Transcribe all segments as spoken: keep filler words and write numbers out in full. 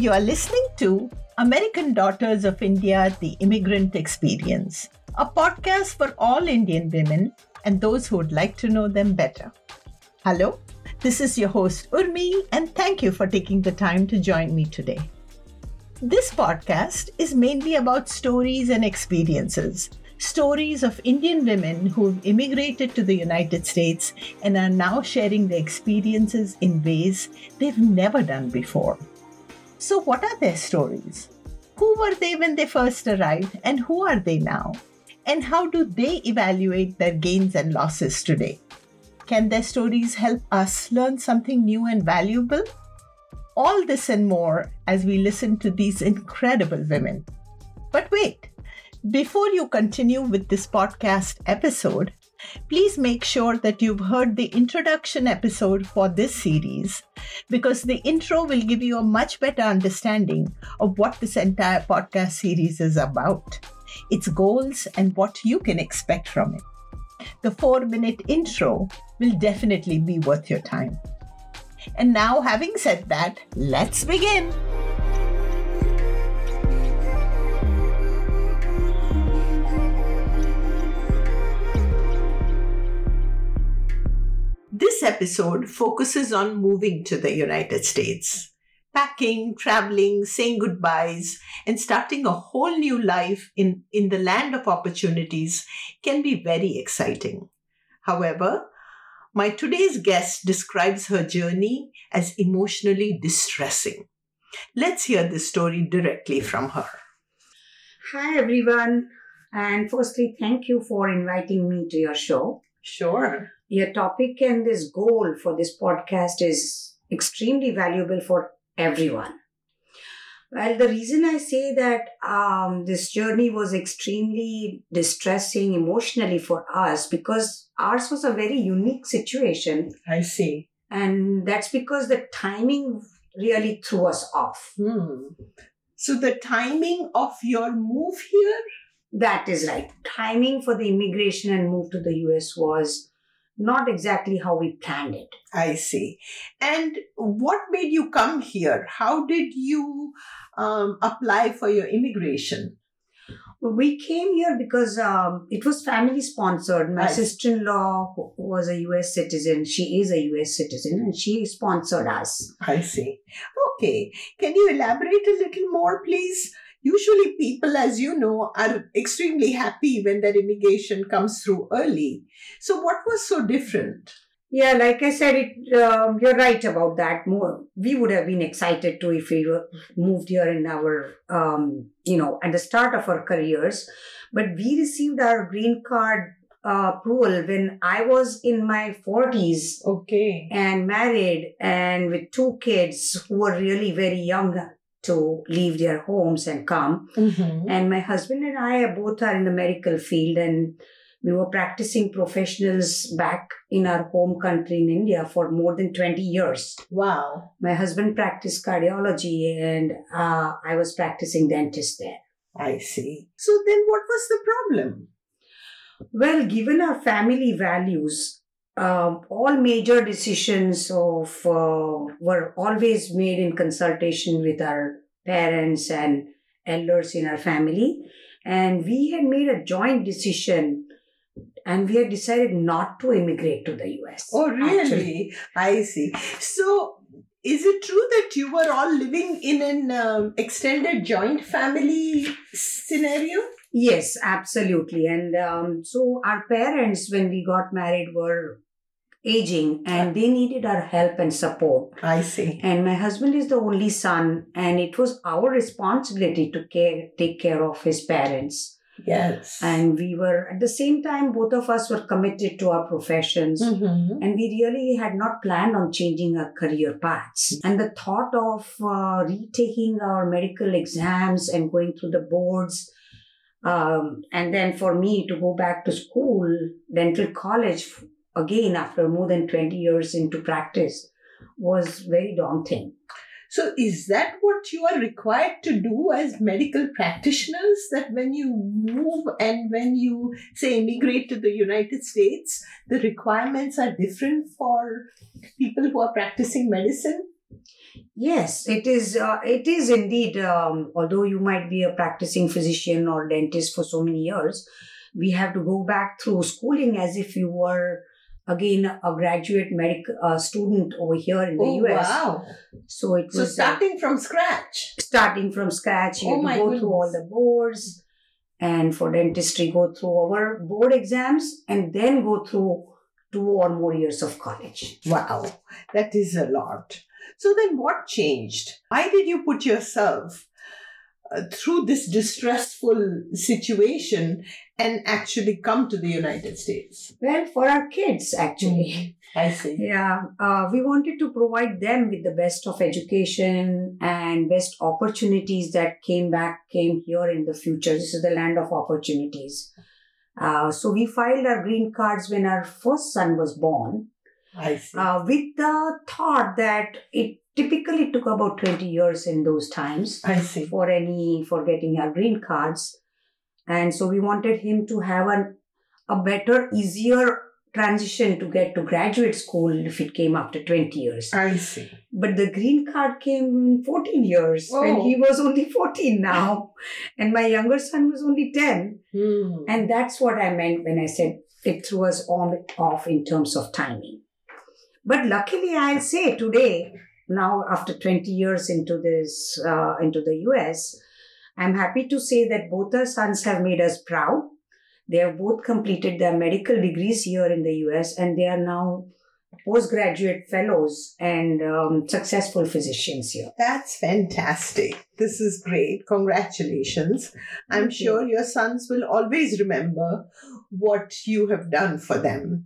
You are listening to American Daughters of India, The Immigrant Experience, a podcast for all Indian women and those who would like to know them better. Hello, this is your host Urmi, and thank you for taking the time to join me today. This podcast is mainly about stories and experiences, stories of Indian women who've immigrated to the United States and are now sharing their experiences in ways they've never done before. So what are their stories? Who were they when they first arrived, and who are they now? And how do they evaluate their gains and losses today? Can their stories help us learn something new and valuable? All this and more as we listen to these incredible women. But wait, before you continue with this podcast episode, please make sure that you've heard the introduction episode for this series, because the intro will give you a much better understanding of what this entire podcast series is about, its goals, and what you can expect from it. The four-minute intro will definitely be worth your time. And now, having said that, let's begin. This episode focuses on moving to the United States. Packing, traveling, saying goodbyes, and starting a whole new life in, in the land of opportunities can be very exciting. However, my today's guest describes her journey as emotionally distressing. Let's hear this story directly from her. Hi, everyone. And firstly, thank you for inviting me to your show. Sure. Your topic and this goal for this podcast is extremely valuable for everyone. Well, the reason I say that um, this journey was extremely distressing emotionally for us, because ours was a very unique situation. I see. And that's because the timing really threw us off. Hmm. So the timing of your move here? That is right. Timing for the immigration and move to the U S was not exactly how we planned it. I see. And what made you come here? How did you um, apply for your immigration? We came here because um, it was family sponsored. My I sister-in-law was a U S citizen. She is a U S citizen, and she sponsored us. I see. Okay. Can you elaborate a little more, please? Usually people, as you know, are extremely happy when their immigration comes through early. So what was so different? Yeah, like I said, it, uh, you're right about that. More, we would have been excited too if we were moved here in our, um, you know, at the start of our careers. But we received our green card uh, approval when I was in my forties. Okay. And married and with two kids who were really very young to leave their homes and come. Mm-hmm. And my husband and I are both are in the medical field, and we were practicing professionals back in our home country in India for more than twenty years. Wow. My husband practiced cardiology, and uh, I was practicing dentist there. I see. So then what was the problem? Well, given our family values, Um, all major decisions of uh, were always made in consultation with our parents and elders in our family. And we had made a joint decision, and we had decided not to immigrate to the U S. Oh, really? Actually. I see. So is it true that you were all living in an um, extended joint family scenario? Yes, absolutely. And um, so our parents, when we got married, were aging, and they needed our help and support. I see. And my husband is the only son, and it was our responsibility to care, take care of his parents. Yes. And we were, at the same time, both of us were committed to our professions. Mm-hmm. And we really had not planned on changing our career paths. And the thought of uh, retaking our medical exams and going through the boards, um, and then for me to go back to school, dental college, again after more than twenty years into practice, was very daunting. So is that what you are required to do as medical practitioners, that when you move and when you, say, immigrate to the United States, the requirements are different for people who are practicing medicine? Yes, it is. Uh, it is indeed. Um, although you might be a practicing physician or dentist for so many years, we have to go back through schooling as if you were again a graduate medical uh, student over here in the Oh, U S. wow. So it So was uh, starting from scratch. starting from scratch. You Oh, have to my go through all goodness. the boards, and for dentistry, go through our board exams, and then go through two or more years of college. Wow, that is a lot. So then what changed? Why did you put yourself uh, through this distressful situation and actually come to the United States? Well, for our kids, actually. I see. Yeah, uh, we wanted to provide them with the best of education and best opportunities that came back, came here in the future. This is the land of opportunities. Uh, so we filed our green cards when our first son was born, I see. uh, with the thought that it typically took about twenty years in those times I see. for any for getting our green cards, and so we wanted him to have an, a better, easier transition to get to graduate school if it came after twenty years. I see. But the green card came in fourteen years when Oh. he was only fourteen now, and my younger son was only ten. Hmm. And that's what I meant when I said it threw us on off in terms of timing. But luckily, I'll say today, now after twenty years into this, uh, into the U S, I'm happy to say that both our sons have made us proud. They have both completed their medical degrees here in the U S, and they are now postgraduate fellows and um, successful physicians here. That's fantastic. This is great. Congratulations. I'm Thank you. sure your sons will always remember what you have done for them.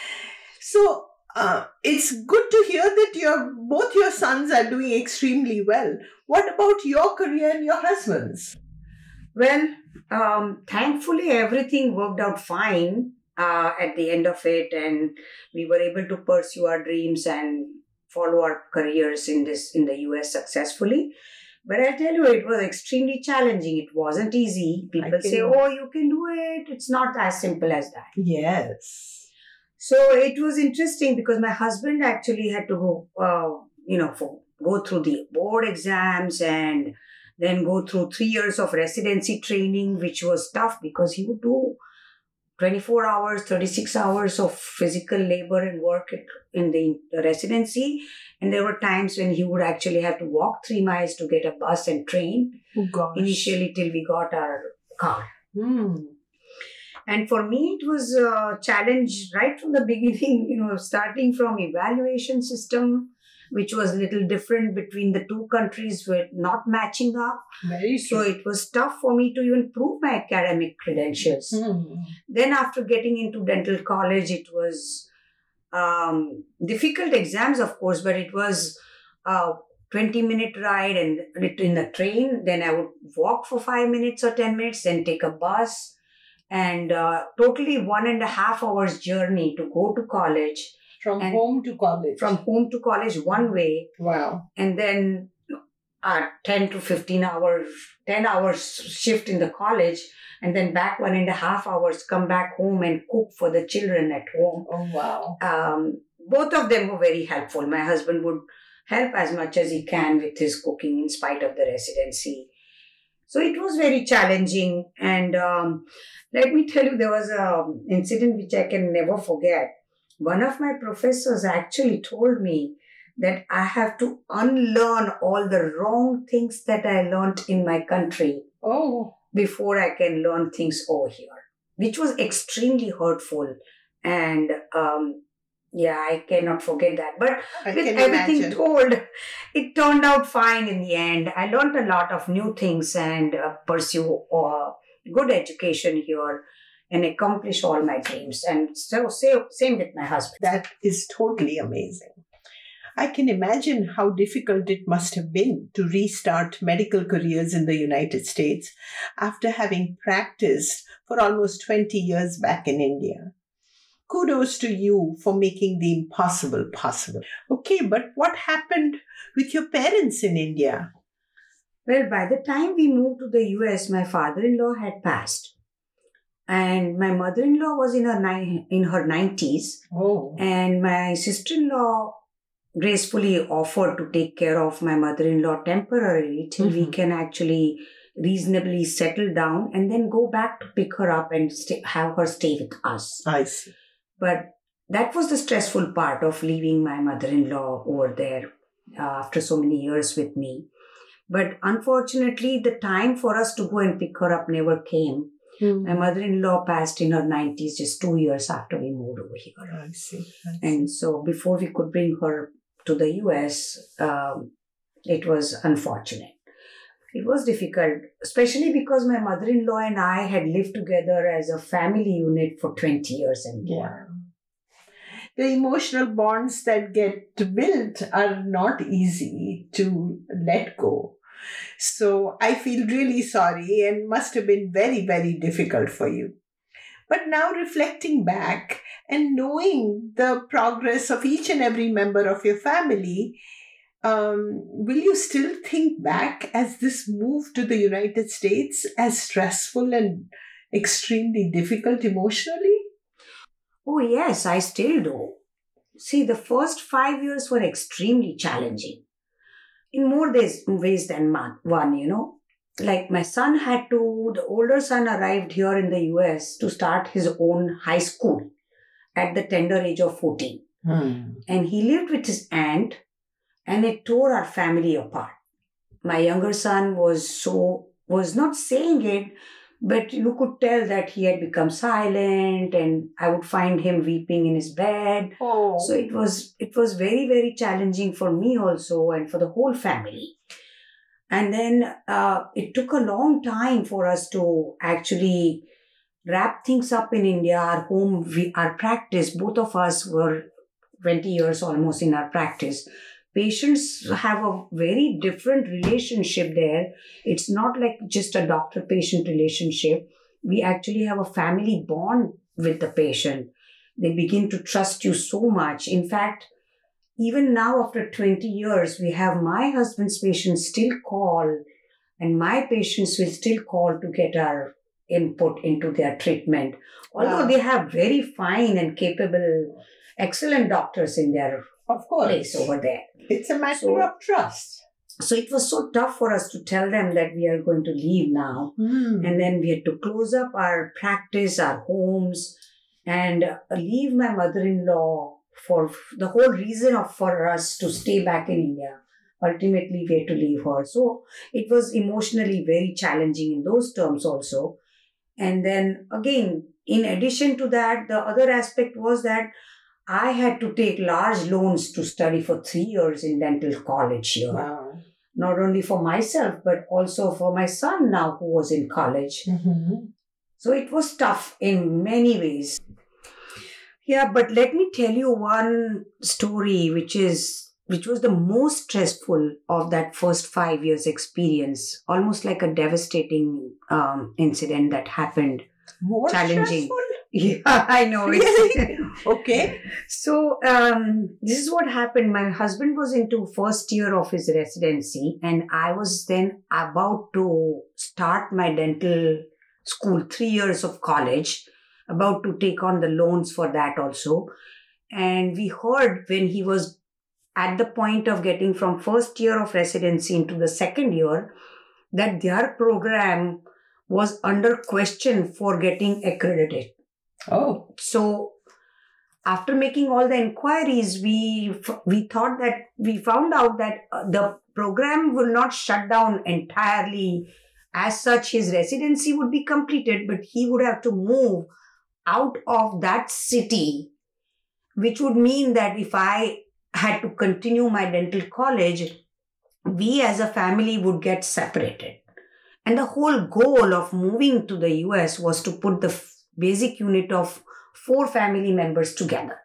So, uh, it's good to hear that your both your sons are doing extremely well. What about your career and your husband's? Well, um, thankfully, everything worked out fine uh, at the end of it, and we were able to pursue our dreams and follow our careers in this in the U S successfully. But I tell you, it was extremely challenging. It wasn't easy. People can say, imagine. "Oh, you can do it." It's not as simple as that. Yes. So it was interesting because my husband actually had to go, uh, you know, for, go through the board exams and then go through three years of residency training, which was tough because he would do twenty-four hours, thirty-six hours of physical labor and work in the residency. And there were times when he would actually have to walk three miles to get a bus and train, Oh gosh. initially till we got our car. Hmm. And for me, it was a challenge right from the beginning, you know, starting from evaluation system, which was a little different between the two countries, were not matching up. Very So true. it was tough for me to even prove my academic credentials. Hmm. Then after getting into dental college, it was um, difficult exams, of course, but it was a twenty minute ride and in the train. Then I would walk for five minutes or ten minutes, then take a bus. And uh, totally one and a half hours journey to go to college, From And home to college. from home to college one way, Wow. and then a ten to fifteen hours, ten hours shift in the college, and then back one and a half hours, come back home and cook for the children at home. Oh wow. Um, both of them were very helpful. My husband would help as much as he can with his cooking in spite of the residency. So it was very challenging. And um, let me tell you, there was an incident which I can never forget. One of my professors actually told me that I have to unlearn all the wrong things that I learned in my country Oh. before I can learn things over here, which was extremely hurtful. And um, yeah, I cannot forget that. But I with can everything imagine. told, it turned out fine in the end. I learned a lot of new things and uh, pursue uh, good education here and accomplish all my dreams. And so, so same with my husband. That is totally amazing. I can imagine how difficult it must have been to restart medical careers in the United States after having practiced for almost twenty years back in India. Kudos to you for making the impossible possible. Okay, but what happened with your parents in India? Well, by the time we moved to the U S, my father-in-law had passed. And my mother-in-law was in her ni- in her nineties. Oh. And my sister-in-law gracefully offered to take care of my mother-in-law temporarily till we Mhm. can actually reasonably settle down and then go back to pick her up and stay, have her stay with us. I see. But that was the stressful part of leaving my mother-in-law over there uh, after so many years with me. But unfortunately, the time for us to go and pick her up never came. Hmm. My mother-in-law passed in her nineties, just two years after we moved over here. I see. I see. And so before we could bring her to the U S, um, it was unfortunate. It was difficult, especially because my mother-in-law and I had lived together as a family unit for twenty years and more. Yeah. The emotional bonds that get built are not easy to let go. So I feel really sorry and must have been very, very difficult for you. But now reflecting back and knowing the progress of each and every member of your family, um, will you still think back as this move to the United States as stressful and extremely difficult emotionally? Oh, yes, I still do. See, the first five years were extremely challenging in more ways, ways than mon- one, you know. Like my son had to, the older son arrived here in the U S to start his own high school at the tender age of fourteen. Hmm. And he lived with his aunt, and it tore our family apart. My younger son was so, was not saying it, but you could tell that he had become silent, and I would find him weeping in his bed. Oh. So it was it was very, very challenging for me also and for the whole family. And then uh, it took a long time for us to actually wrap things up in India. Our home, we, our practice, both of us were twenty years almost in our practice. Patients have a very different relationship there. It's not like just a doctor-patient relationship. We actually have a family bond with the patient. They begin to trust you so much. In fact, even now after twenty years, we have my husband's patients still call, and my patients will still call to get our input into their treatment. Although Wow. they have very fine and capable, excellent doctors in their Of course. place over there. It's a matter So- of trust. So it was so tough for us to tell them that we are going to leave now. Hmm. And then we had to close up our practice, our homes, and uh, leave my mother-in-law for the whole reason of for us to stay back in India. Ultimately, we had to leave her. So it was emotionally very challenging in those terms also. And then again, in addition to that, the other aspect was that I had to take large loans to study for three years in dental college here. Wow. Not only for myself, but also for my son now who was in college. Mm-hmm. So it was tough in many ways. Yeah, but let me tell you one story which is which was the most stressful of that first five years experience, almost like a devastating um, incident that happened. More Challenging. stressful? Yeah, I know. It's, Really? Okay. So um, this is what happened. My husband was into first year of his residency, and I was then about to start my dental school, three years of college, about to take on the loans for that also. And we heard when he was at the point of getting from first year of residency into the second year that their program was under question for getting accredited. Oh. So after making all the inquiries, we we thought that we found out that uh, the program will not shut down entirely. As such, his residency would be completed, but he would have to move out of that city, which would mean that if I had to continue my dental college, we as a family would get separated. And the whole goal of moving to the U S was to put the f- basic unit of four family members together.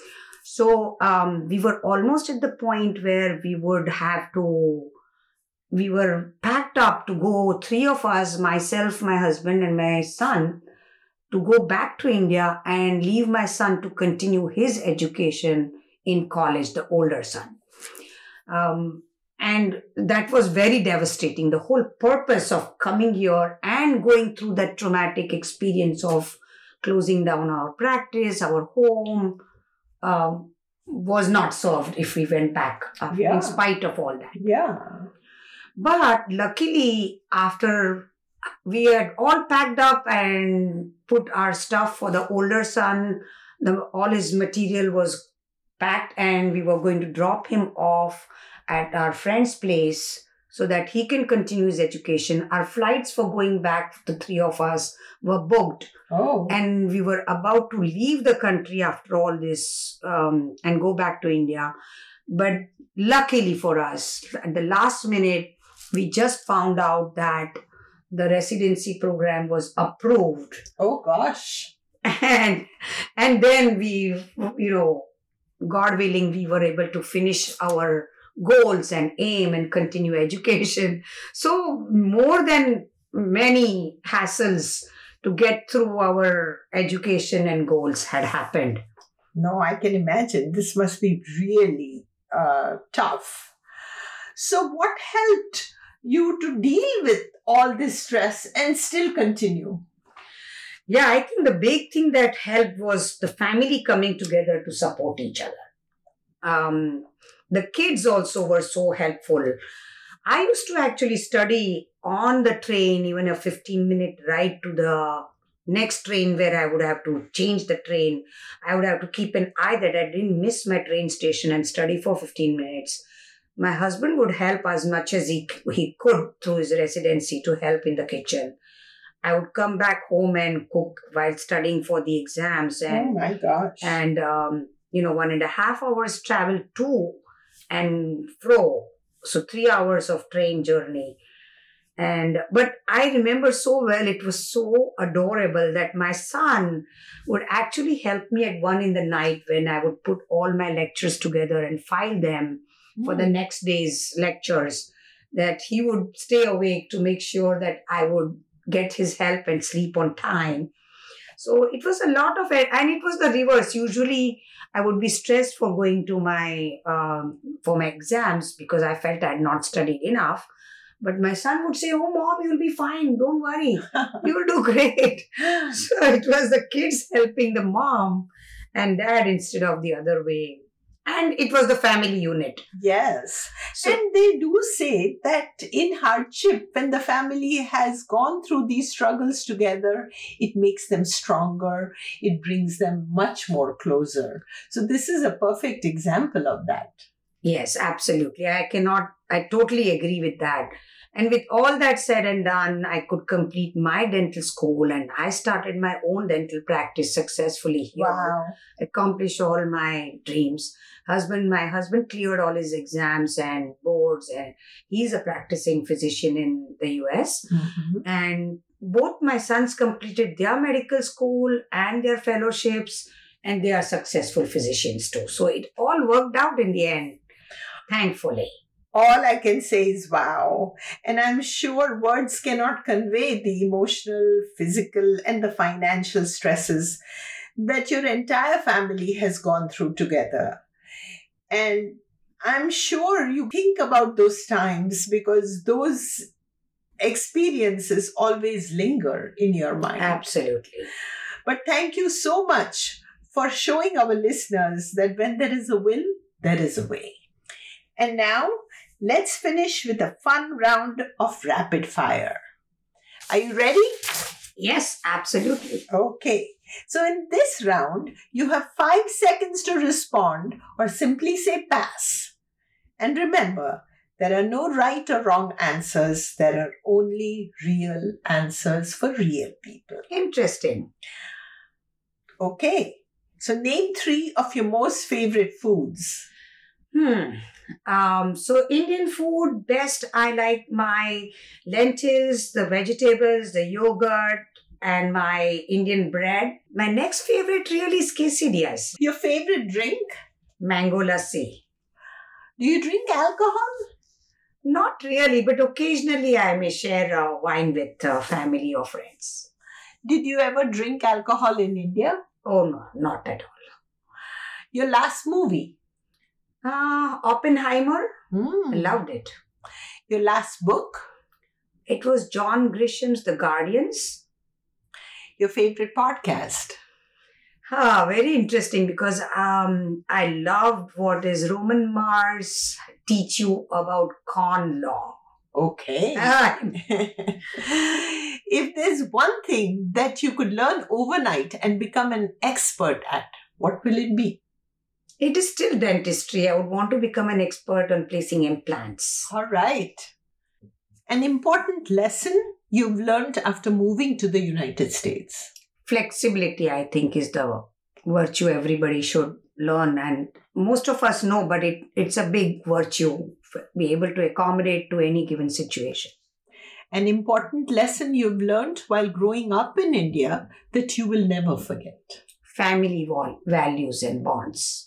So um, we were almost at the point where we would have to, we were packed up to go, three of us, myself, my husband, and my son, to go back to India and leave my son to continue his education in college, the older son. Um, and that was very devastating. The whole purpose of coming here and going through that traumatic experience of closing down our practice, our home, um, was not solved if we went back, uh, Yeah. in spite of all that. Yeah. But luckily, after we had all packed up and put our stuff for the older son, the, all his material was packed, and we were going to drop him off at our friend's place so that he can continue his education. Our flights for going back, the three of us, were booked. Oh. And we were about to leave the country after all this um, and go back to India. But luckily for us, at the last minute, we just found out that the residency program was approved. Oh gosh. And, and then we, you know, God willing, we were able to finish our goals and aim and continue education. So more than many hassles to get through our education and goals had happened. No, I can imagine. This must be really uh, tough. So, what helped you to deal with all this stress and still continue? Yeah, I think the big thing that helped was the family coming together to support each other. Um, the kids also were so helpful. I used to actually study on the train, even a fifteen minute ride to the next train where I would have to change the train. I would have to keep an eye that I didn't miss my train station and study for fifteen minutes. My husband would help as much as he, he could through his residency to help in the kitchen. I would come back home and cook while studying for the exams. And, Oh my gosh. and um, you know, one and a half hours travel to and fro. So three hours of train journey. And but I remember so well, it was so adorable that my son would actually help me at one in the night when I would put all my lectures together and file them for the next day's lectures, that he would stay awake to make sure that I would get his help and sleep on time. So it was a lot of it, and it was the reverse. Usually I would be stressed for going to my um, for my exams because I felt I had not studied enough. But my son would say, "Oh, mom, you'll be fine. Don't worry. You'll do great." So it was the kids helping the mom and dad instead of the other way. And it was the family unit. Yes. So, And they do say that in hardship, when the family has gone through these struggles together, it makes them stronger. It brings them much more closer. So this is a perfect example of that. yes, absolutely. I cannot, I totally agree with that. And with all that said and done, I could complete my dental school and I started my own dental practice successfully here. Wow. Accomplish all my dreams. Husband, my husband cleared all his exams and boards, and he's a practicing physician in the U S. Mhm. And both my sons completed their medical school and their fellowships, and they are successful physicians too. So it all worked out in the end, thankfully. All I can say is wow. And I'm sure words cannot convey the emotional, physical, and the financial stresses that your entire family has gone through together. And I'm sure you think about those times because those experiences always linger in your mind. Absolutely. But thank you so much for showing our listeners that when there is a will, there is a way. And now, let's finish with a fun round of rapid fire. Are you ready? Yes, absolutely. Okay. So, in this round, you have five seconds to respond or simply say pass. And remember, there are no right or wrong answers. There are only real answers for real people. Interesting. Okay. So, name three of your most favorite foods. Hmm. Um, so Indian food, best I like my lentils, the vegetables, the yogurt, and my Indian bread. My next favorite really is quesadillas. Your favorite drink? Mango lassi. Do you drink alcohol? Not really, but occasionally I may share uh, wine with uh, family or friends. Did you ever drink alcohol in India? Oh no, not at all. Your last movie? Uh, Oppenheimer, Hmm. I loved it. Your last book? It was John Grisham's The Guardians. Your favorite podcast? Ah, very interesting because um, I loved what is Roman Mars teach you about con law. Okay. Ah, If there's one thing that you could learn overnight and become an expert at, what will it be? it is still dentistry. I would want to become an expert on placing implants. All right. An important lesson you've learned after moving to the United States. Flexibility, I think, is the virtue everybody should learn. And most of us know, but it, it's a big virtue. Be able to accommodate to any given situation. An important lesson you've learned while growing up in India that you will never forget. Family val- values and bonds.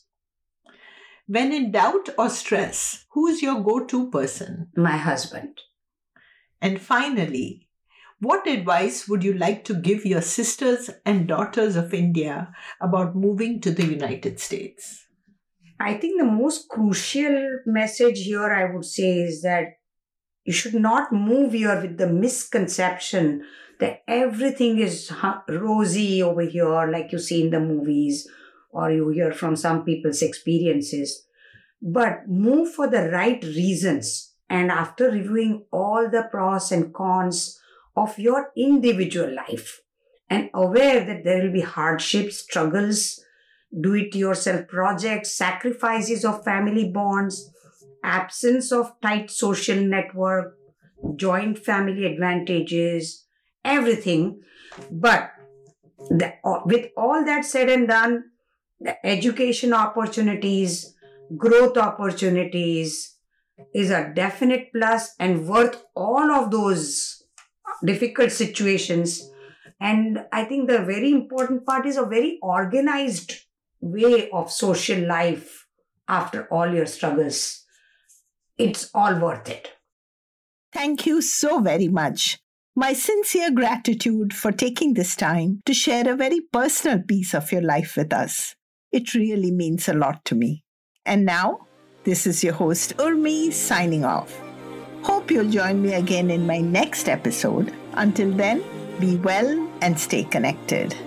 When in doubt or stress, who's your go-to person? My husband. And finally, what advice would you like to give your sisters and daughters of India about moving to the United States? I think the most crucial message here, I would say, is that you should not move here with the misconception that everything is hu- rosy over here, like you see in the movies, or you hear from some people's experiences. But move for the right reasons. And after reviewing all the pros and cons of your individual life, and aware that there will be hardships, struggles, do-it-yourself projects, sacrifices of family bonds, absence of tight social network, joint family advantages, everything. But the, with all that said and done, the education opportunities, growth opportunities is a definite plus and worth all of those difficult situations. And I think the very important part is a very organized way of social life after all your struggles. It's all worth it. Thank you so very much. My sincere gratitude for taking this time to share a very personal piece of your life with us. It really means a lot to me. And now, this is your host Urmi signing off. Hope you'll join me again in my next episode. Until then, be well and stay connected.